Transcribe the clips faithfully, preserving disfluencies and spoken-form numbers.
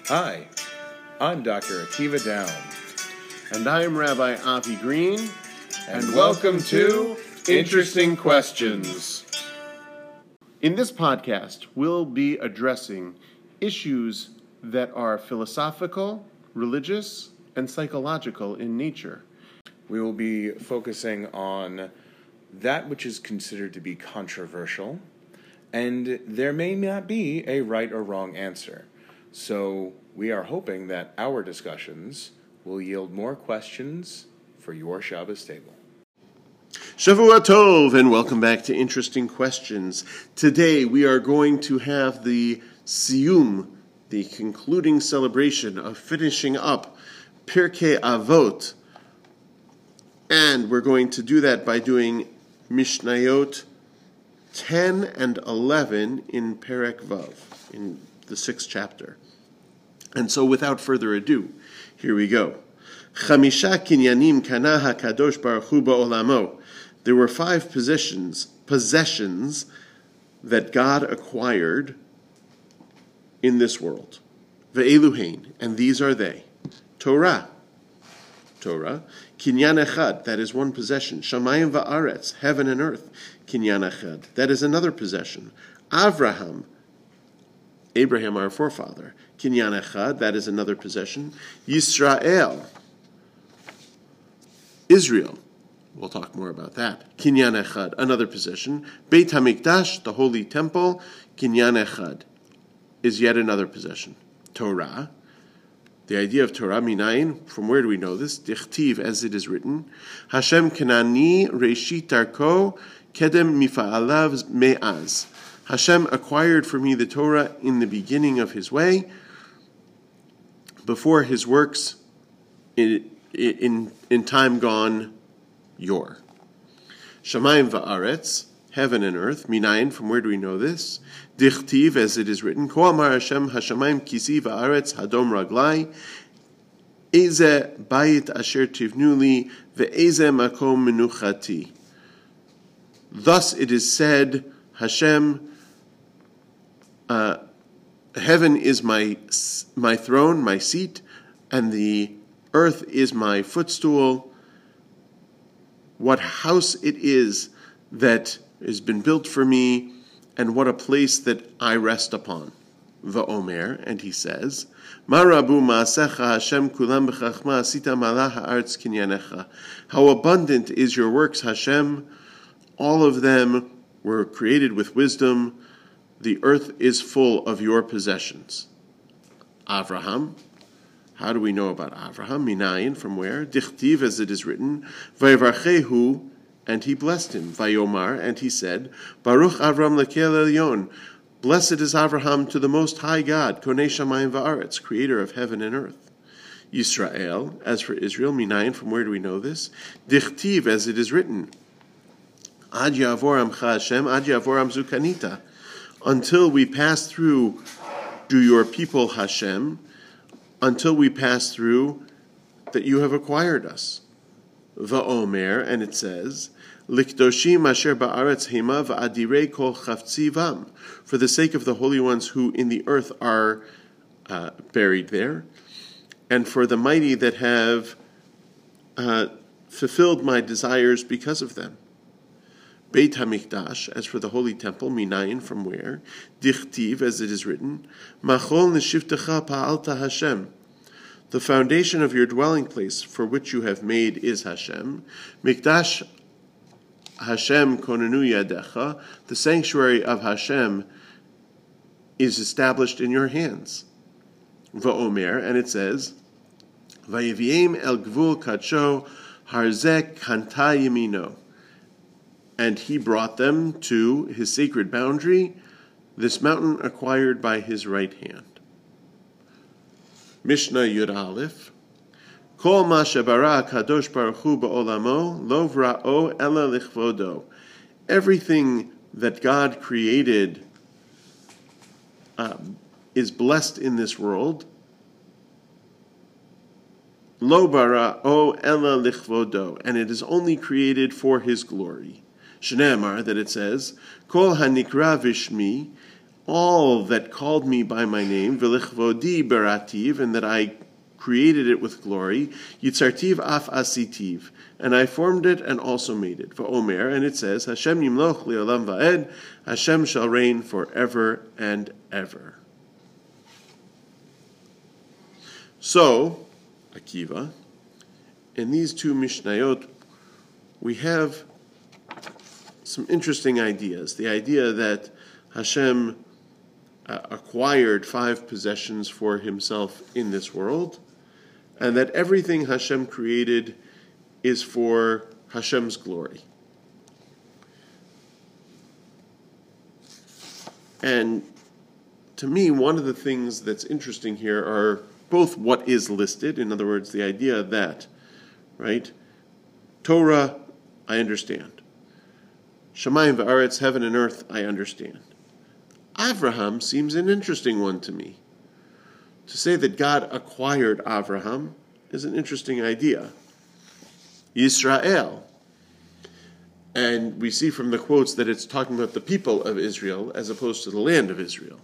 Hi, I'm Doctor Akiva Down. And I'm Rabbi Avi Green. And, and welcome to Interesting Questions. In this podcast, we'll be addressing issues that are philosophical, religious, and psychological in nature. We will be focusing on that which is considered to be controversial, and there may not be a right or wrong answer. So we are hoping that our discussions will yield more questions for your Shabbos table. Shavua Tov, and welcome back to Interesting Questions. Today we are going to have the Siyum, the concluding celebration of finishing up Pirkei Avot, and we're going to do that by doing Mishnayot ten and eleven in Perek Vav, in the sixth chapter. And so without further ado, here we go. Chamisha kinyanim kana hakadosh baruch hu ba'olamo. There were five possessions, possessions that God acquired in this world. Ve'eluhein, and these are they. Torah, Torah. Kinyan echad, that is one possession. Shamayim va'aretz, heaven and earth. Kinyan echad, that is another possession. Avraham, Abraham our forefather. Kinyan echad, that is another possession. Yisrael, Israel. We'll talk more about that. Kinyan echad, another possession. Beit HaMikdash, the holy temple. Kinyan echad is yet another possession. Torah, the idea of Torah, minayin, from where do we know this? Dichtiv, as it is written. Hashem kenani reshit darko kedem mifa'alav me'az. Hashem acquired for me the Torah in the beginning of his way, before his works in, in, in time gone yore. Shamayim va'aretz, heaven and earth. Minayin, from where do we know this? Dichtiv, as it is written, Ko amar Hashem hashamayim kisi va'aretz hadom raglai, eze bayit asher tivnuli ve'eze makom menuchati. Thus it is said, Hashem, uh, heaven is my my throne, my seat, and the earth is my footstool. What house it is that has been built for me, and what a place that I rest upon. Va'omer, and he says, Ma rabu ma'asecha Hashem kulam b'chachma asita malah ha'aretz kinyanecha. How abundant is your works, Hashem. All of them were created with wisdom. The earth is full of your possessions. Avraham. How do we know about Avraham? Minayin, from where? Dichtiv, as it is written, Vayivarchehu, and he blessed him. Vayomar, and he said, Baruch Avram Lekel Elyon. Blessed is Avraham to the Most High God, Konei Shamayim Va'aretz, creator of heaven and earth. Yisrael, as for Israel, minayin, from where do we know this? Dichtiv, as it is written, Ad Yavor Amcha Hashem, Ad Yavor Amzu Kanita. Until we pass through, do your people Hashem, until we pass through, that you have acquired us. Va'omer, and it says, Likdoshim asher ba'aretz hema va'adirei kol chavtzivam, for the sake of the holy ones who in the earth are uh, buried there, and for the mighty that have uh, fulfilled my desires because of them. Beit HaMikdash, as for the holy temple, minayin, from where? Dichtiv, as it is written, Machol neshivtecha pa'alta Hashem. The foundation of your dwelling place, for which you have made, is Hashem. Mikdash Hashem konenu yadecha. The sanctuary of Hashem is established in your hands. Va'omer, and it says, Vayiviem el gvul kadsho harzek kanta yemino. And he brought them to his sacred boundary, this mountain acquired by his right hand. Mishnah Yud Aleph. Kol ma shebara kadosh baruch hu ba'olamo lo vra'o ela lichvodo. Everything that God created uh, is blessed in this world. Lo bara'o ela lichvodo. And it is only created for his glory. Shneimar, that it says, Kol hanikra vishmi, all that called me by my name, v'lichvodi berativ, and that I created it with glory, yitzartiv af asitiv, and I formed it and also made it. V'omer, and it says, Hashem yimloch le'olam va'ed, Hashem shall reign forever and ever. So, Akiva, in these two Mishnayot, we have some interesting ideas. The idea that Hashem uh, acquired five possessions for himself in this world, and that everything Hashem created is for Hashem's glory. And to me, one of the things that's interesting here are both what is listed, in other words, the idea that, right, Torah, I understand. Shamayim v'aretz, heaven and earth, I understand. Avraham seems an interesting one to me. To say that God acquired Avraham is an interesting idea. Yisrael. And we see from the quotes that it's talking about the people of Israel as opposed to the land of Israel.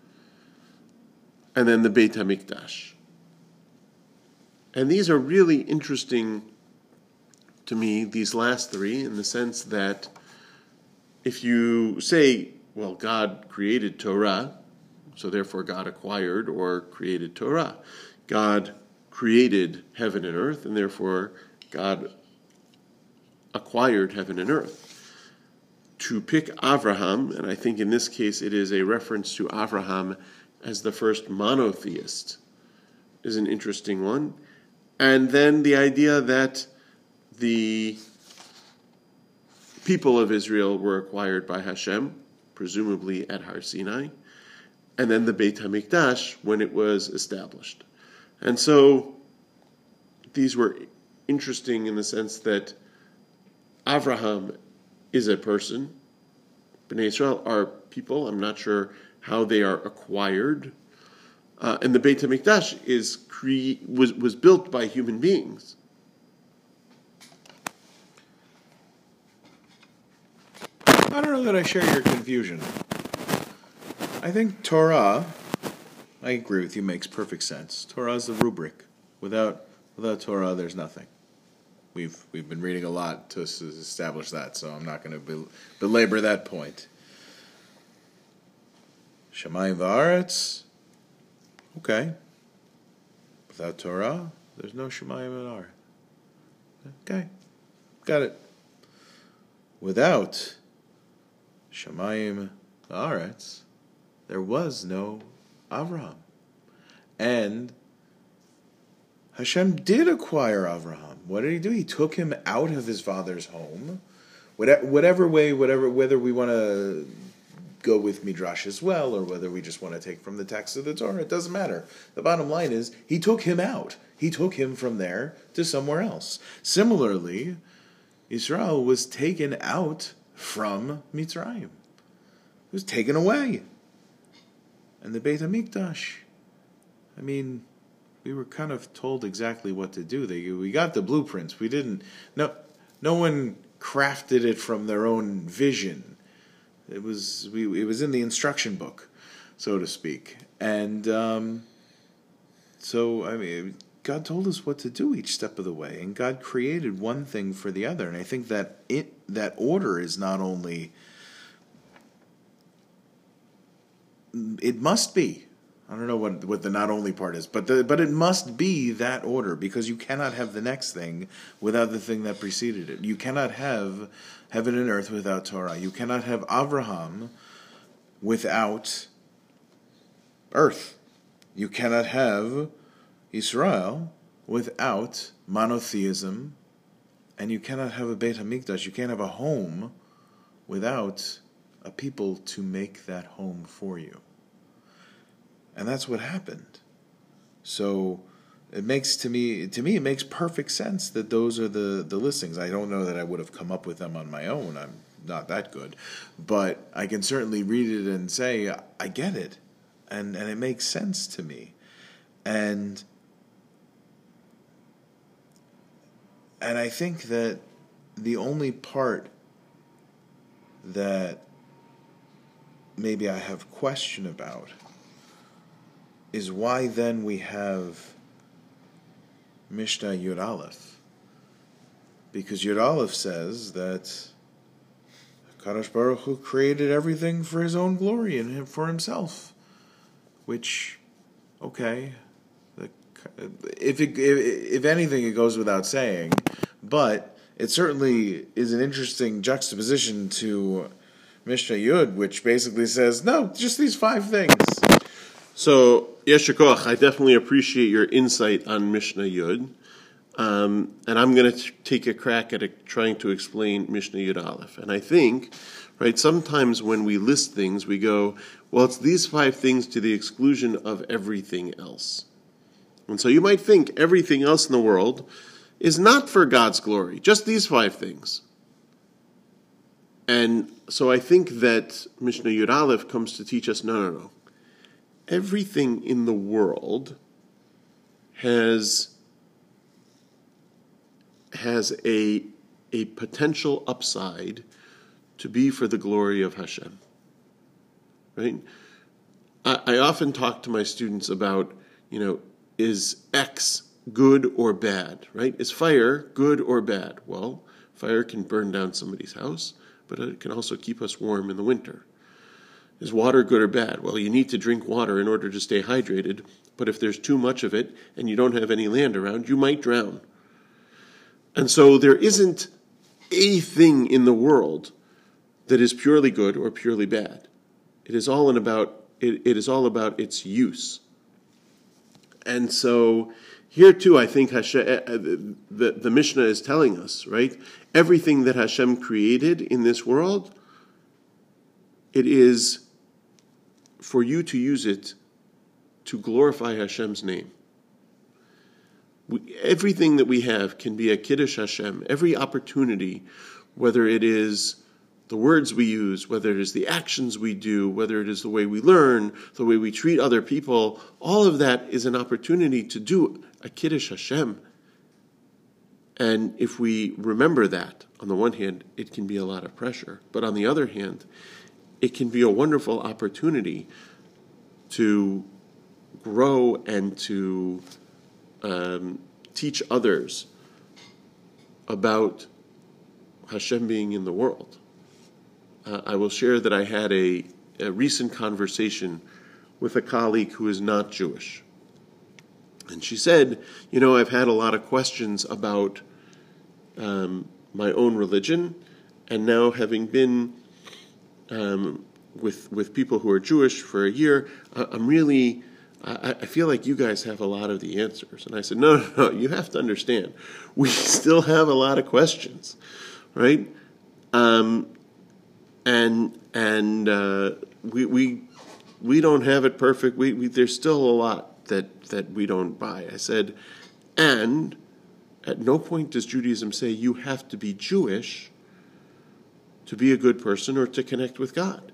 And then the Beit HaMikdash. And these are really interesting to me, these last three, in the sense that if you say, well, God created Torah, so therefore God acquired or created Torah. God created heaven and earth, and therefore God acquired heaven and earth. To pick Avraham, and I think in this case it is a reference to Avraham as the first monotheist, is an interesting one. And then the idea that the people of Israel were acquired by Hashem, presumably at Har Sinai, and then the Beit HaMikdash when it was established. And so these were interesting in the sense that Avraham is a person. Bnei Israel are people. I'm not sure how they are acquired. Uh, and the Beit HaMikdash is cre- was, was built by human beings. I don't know that I share your confusion. I think Torah, I agree with you, makes perfect sense. Torah is the rubric. Without without Torah, there's nothing. We've we've been reading a lot to establish that, so I'm not going to bel- belabor that point. Shamayim v'aretz, okay. Without Torah, there's no Shamayim and Aretz. Okay, got it. Without Shamayim v'aretz, there was no Avraham. And Hashem did acquire Avraham. What did he do? He took him out of his father's home. Whatever way, whatever, whether we want to go with Midrash as well, or whether we just want to take from the text of the Torah, it doesn't matter. The bottom line is, he took him out. He took him from there to somewhere else. Similarly, Israel was taken out from Mitzrayim. It was taken away. And the Beit HaMikdash, I mean, we were kind of told exactly what to do. They, we got the blueprints. We didn't, no, no one crafted it from their own vision. It was, we, it was in the instruction book, so to speak. And um, so, I mean, God told us what to do each step of the way, and God created one thing for the other. And I think that it, that order is not only, it must be, I don't know what, what the not only part is, but the, but it must be that order, because you cannot have the next thing without the thing that preceded it. You cannot have heaven and earth without Torah. You cannot have Avraham without earth. You cannot have Israel without monotheism, and you cannot have a Beit HaMikdash. You can't have a home without a people to make that home for you. And that's what happened. So it makes to me to me it makes perfect sense that those are the, the listings. I don't know that I would have come up with them on my own. I'm not that good. But I can certainly read it and say, I get it. And and it makes sense to me. And and I think that the only part that maybe I have question about is why then we have Mishnah Yud Aleph. Because Yud Aleph says that Kadosh Baruch Hu created everything for his own glory and for himself. Which, okay, the, if, it, if, if anything, it goes without saying, but it certainly is an interesting juxtaposition to Mishnah Yud, which basically says, no, just these five things. So, Yesher Koach, I definitely appreciate your insight on Mishnah Yud. Um, and I'm going to take a crack at it, trying to explain Mishnah Yud Aleph. And I think, right, sometimes when we list things, we go, well, it's these five things to the exclusion of everything else. And so you might think everything else in the world is not for God's glory, just these five things. And so I think that Mishnah Yud Aleph comes to teach us, no, no, no. Everything in the world has has a, a potential upside to be for the glory of Hashem. Right? I, I often talk to my students about, you know, is X good or bad? Right? Is fire good or bad? Well, fire can burn down somebody's house, but it can also keep us warm in the winter. Is water good or bad? Well, you need to drink water in order to stay hydrated, but if there's too much of it and you don't have any land around, you might drown. And so there isn't a thing in the world that is purely good or purely bad. It is all in about it, it is all about its use. And so here too, I think Hashem, the, the Mishnah is telling us, right? Everything that Hashem created in this world, it is for you to use it to glorify Hashem's name. We, everything that we have can be a Kiddush Hashem. Every opportunity, whether it is the words we use, whether it is the actions we do, whether it is the way we learn, the way we treat other people, all of that is an opportunity to do a Kiddush Hashem. And if we remember that, on the one hand, it can be a lot of pressure. But on the other hand, it can be a wonderful opportunity to grow and to um, teach others about Hashem being in the world. Uh, I will share that I had a, a recent conversation with a colleague who is not Jewish. And she said, you know, I've had a lot of questions about um, my own religion, and now having been um, with with people who are Jewish for a year, I, I'm really, I, I feel like you guys have a lot of the answers. And I said, no, no, no, you have to understand, we still have a lot of questions, right? Um, and and uh, we we we don't have it perfect. We, we there's still a lot that that we don't buy. I said, and at no point does Judaism say you have to be Jewish to be a good person or to connect with God.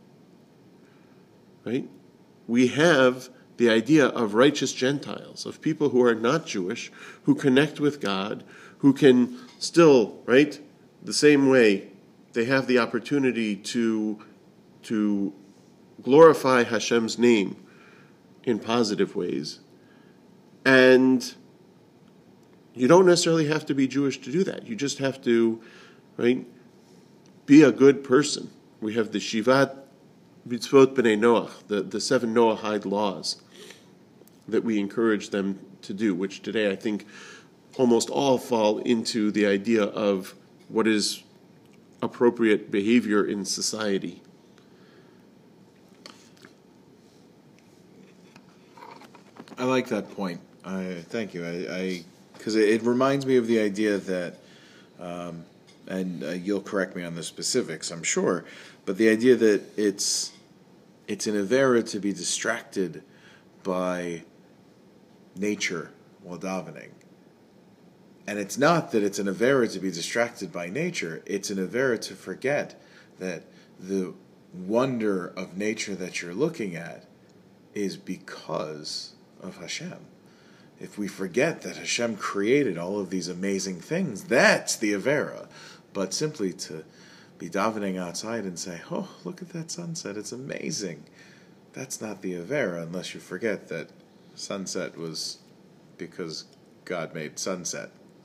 Right? We have the idea of righteous Gentiles, of people who are not Jewish, who connect with God, who can still, right, the same way they have the opportunity to, to glorify Hashem's name in positive ways. And you don't necessarily have to be Jewish to do that. You just have to, right, be a good person. We have the Shivat Mitzvot B'nai Noach, the, the seven Noahide laws that we encourage them to do, which today I think almost all fall into the idea of what is appropriate behavior in society. I like that point. I thank you. I because it, it reminds me of the idea that, um, and uh, you'll correct me on the specifics, I'm sure, but the idea that it's it's an avera to be distracted by nature while davening. And it's not that it's an avera to be distracted by nature, it's an avera to forget that the wonder of nature that you're looking at is because of Hashem. If we forget that Hashem created all of these amazing things, that's the avera. But simply to be davening outside and say, oh, look at that sunset, it's amazing. That's not the Avera, unless you forget that sunset was because God made sunset.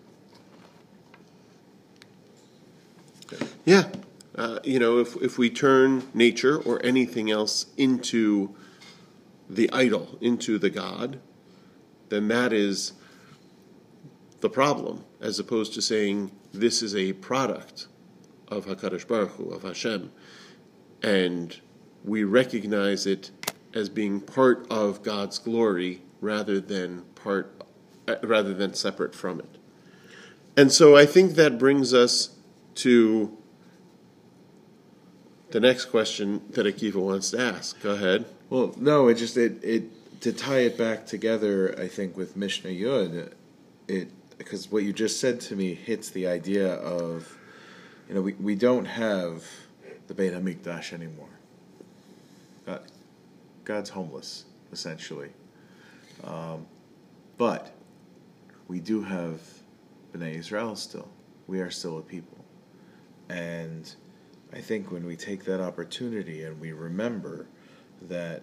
Yeah. Uh, you know, if if we turn nature or anything else into the idol, into the God, then that is the problem, as opposed to saying this is a product of HaKadosh Baruch Hu, of Hashem, and we recognize it as being part of God's glory rather than part, uh, rather than separate from it. And so I think that brings us to the next question that Akiva wants to ask. Go ahead. Well, no, it just it it to tie it back together. I think with Mishnah Yud, it because what you just said to me hits the idea of, you know, we, we don't have the Beit HaMikdash anymore. God, God's homeless, essentially. Um, but we do have Bnei Israel still. We are still a people. And I think when we take that opportunity and we remember that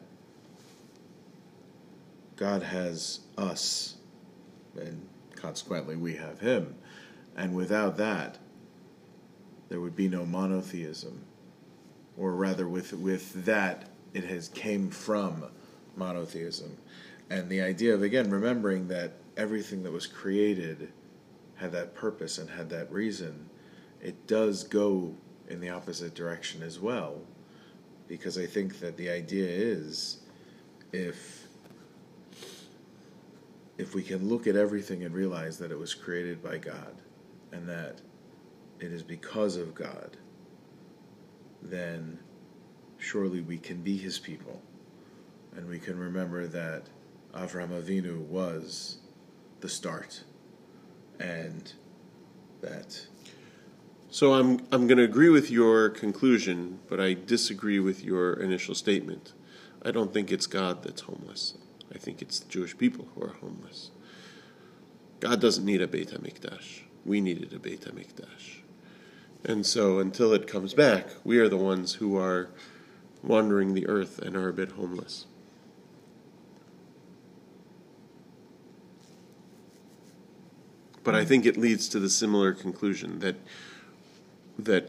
God has us, and consequently we have Him, and without that, there would be no monotheism. Or rather, with with that, it has came from monotheism. And the idea of, again, remembering that everything that was created had that purpose and had that reason, it does go in the opposite direction as well. Because I think that the idea is, if if we can look at everything and realize that it was created by God, and that it is because of God, then surely we can be His people, and we can remember that Avraham Avinu was the start, and that. So I'm I'm going to agree with your conclusion, but I disagree with your initial statement. I don't think it's God that's homeless. I think it's the Jewish people who are homeless. God doesn't need a Beit HaMikdash. We needed a Beit HaMikdash. And so until it comes back, we are the ones who are wandering the earth and are a bit homeless. But I think it leads to the similar conclusion that that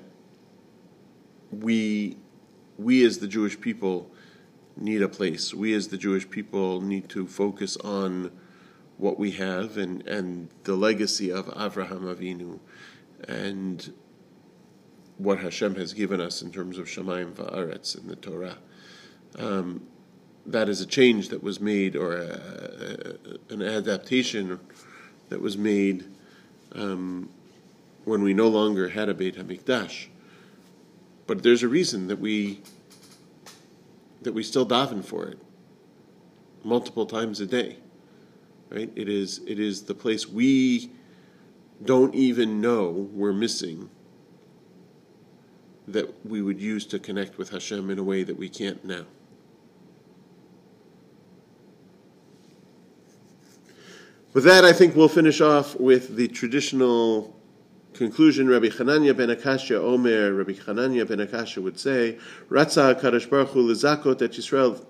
we we as the Jewish people need a place. We as the Jewish people need to focus on what we have and, and the legacy of Avraham Avinu and what Hashem has given us in terms of Shamayim Va'aretz in the Torah. Um, that is a change that was made, or a, a, an adaptation that was made um, when we no longer had a Beit HaMikdash. But there's a reason that we that we still daven for it multiple times a day, right? It is it is the place we don't even know we're missing, that we would use to connect with Hashem in a way that we can't now. With that, I think we'll finish off with the traditional conclusion. Rabbi Chananya ben Akashya Omer, Rabbi Chananya ben Akashya would say, Ratzah HaKadosh Baruch Hu lezakot et Yisrael.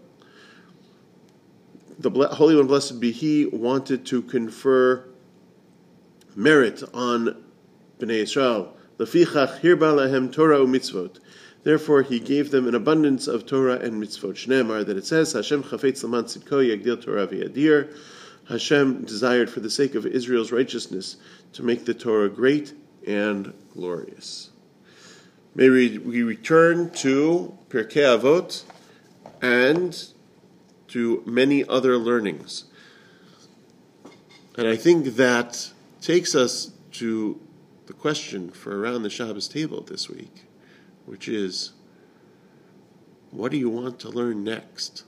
The Holy One, blessed be He, wanted to confer merit on Bnei Yisrael. Lefichach hirba lahem Torah u'mitzvot. Therefore, He gave them an abundance of Torah and mitzvot. Shneimar, that it says, Hashem chafetz laman tzidko yagdil Torah v'yadir. Hashem desired for the sake of Israel's righteousness to make the Torah great and glorious. May we, we return to Pirkei Avot and to many other learnings. And I think that takes us to the question for around the Shabbos table this week, which is, what do you want to learn next?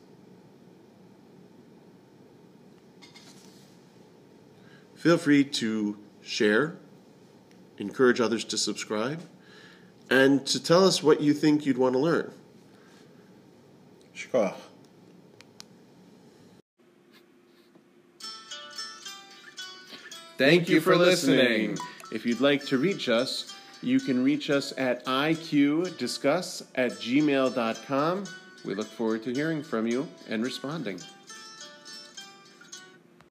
Feel free to share, encourage others to subscribe, and to tell us what you think you'd want to learn. Shkoch. Thank you for listening. If you'd like to reach us, You can reach us at I Q discuss at gmail dot com. We look forward to hearing from you and responding.